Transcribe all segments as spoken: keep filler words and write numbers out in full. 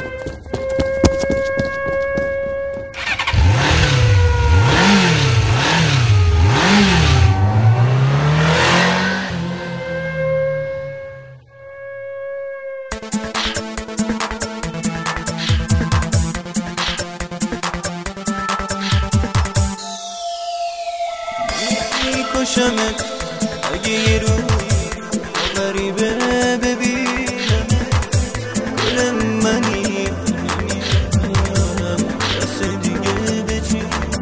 میکشمت اگه یه روی غریبه ببینم، گل منی نمیدونم دست دیگه بچینه،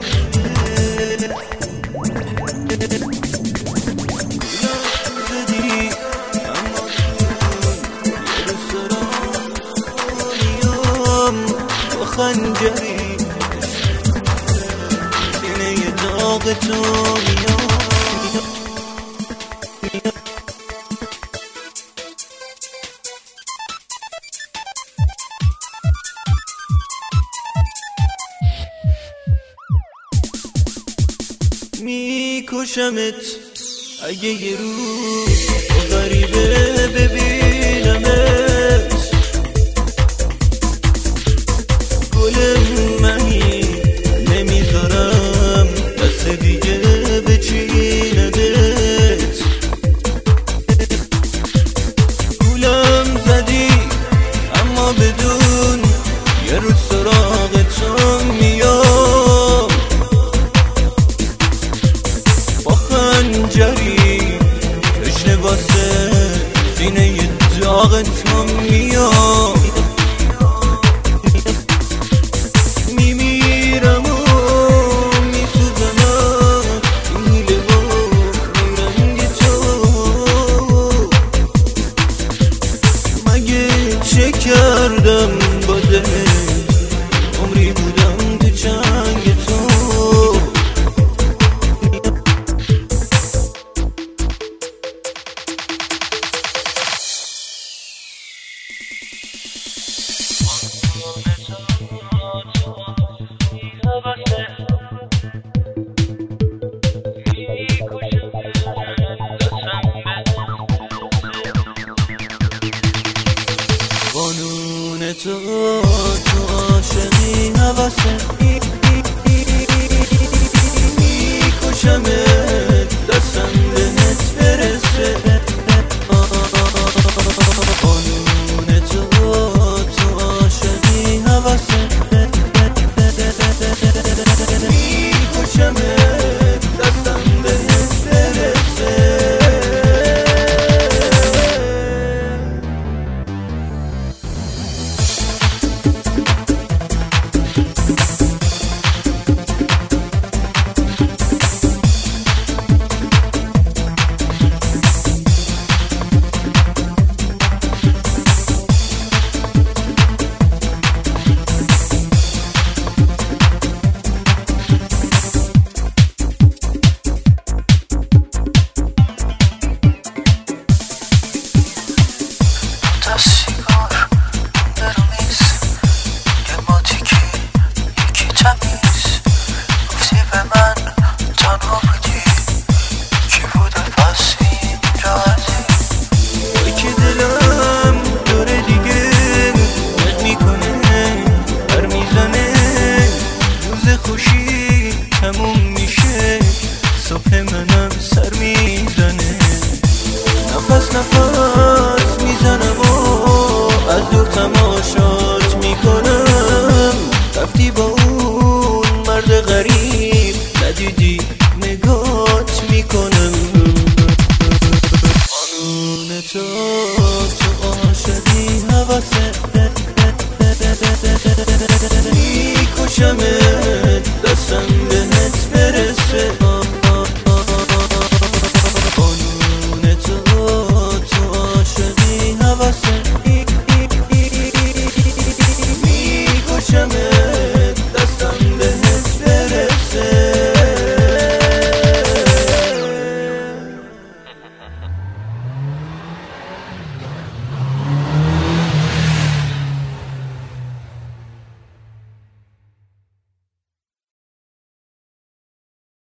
گلم زدی اما یه رو سرانیم با خنجری سینه داغ تو میام. میکشمت اگه یه روز غریبه ببینمت، گل منی نمیذارم دست دیگه بچیندت، گولم زدی اما بدون یه روز سراغ تو میام، خنجری تشنه واسه سینه داغ تو میام، میمیرم و میسوزم این لباس رنگ تو، مگه چه کردم با دلت عمری بودم تو چنگ تو. قانون تو تو عاشقی حواسه میکشمت دستم بهت برسه، قانون تو تو عاشقی حواسه میکشمت دستم بهت برسه. خوشی تموم میشه صبح من